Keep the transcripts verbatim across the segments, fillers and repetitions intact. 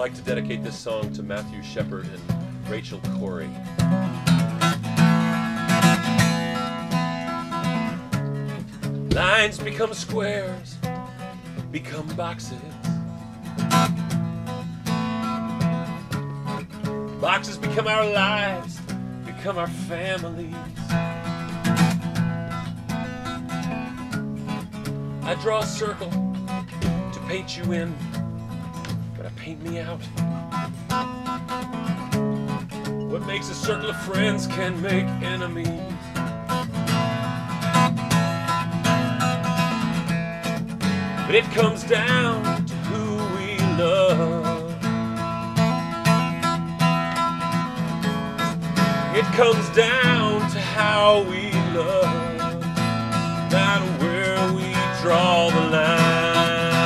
like to dedicate this song to Matthew Shepard and Rachel Corey. Lines become squares, become boxes. Boxes become our lives, become our families. I draw a circle to paint you in, but I paint me out. What makes a circle of friends can make enemies. But it comes down to who we love. It comes down to how we love, not where we draw the line.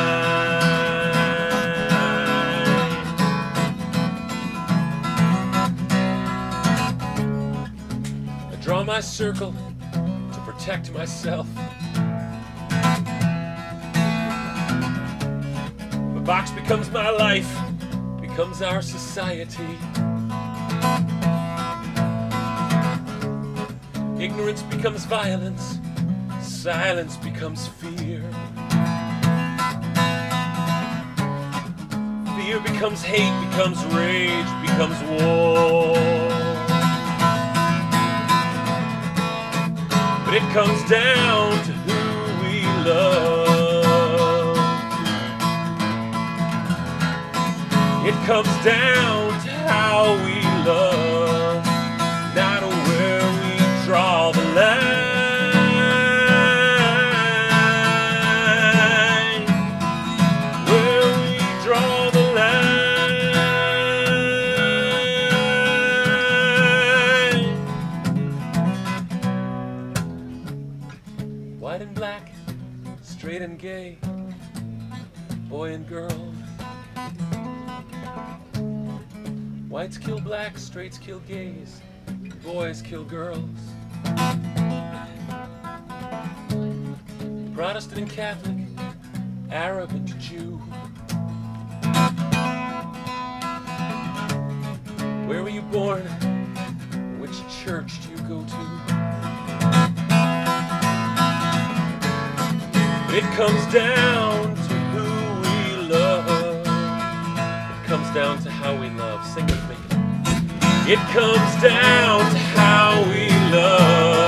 I draw my circle to protect myself. The box becomes my life, becomes our society. Ignorance becomes violence, silence becomes fear. Fear becomes hate, becomes rage, becomes war. But it comes down to who we love. It comes down to how we love, not where we draw the line. White and black, straight and gay, boy and girl. Whites kill blacks, straights kill gays, boys kill girls. Protestant and Catholic, Arab and Jew. Where were you born? Which church do you go to? It comes down to who we love. It comes down to how we love. Sing with me. It comes down to how we love.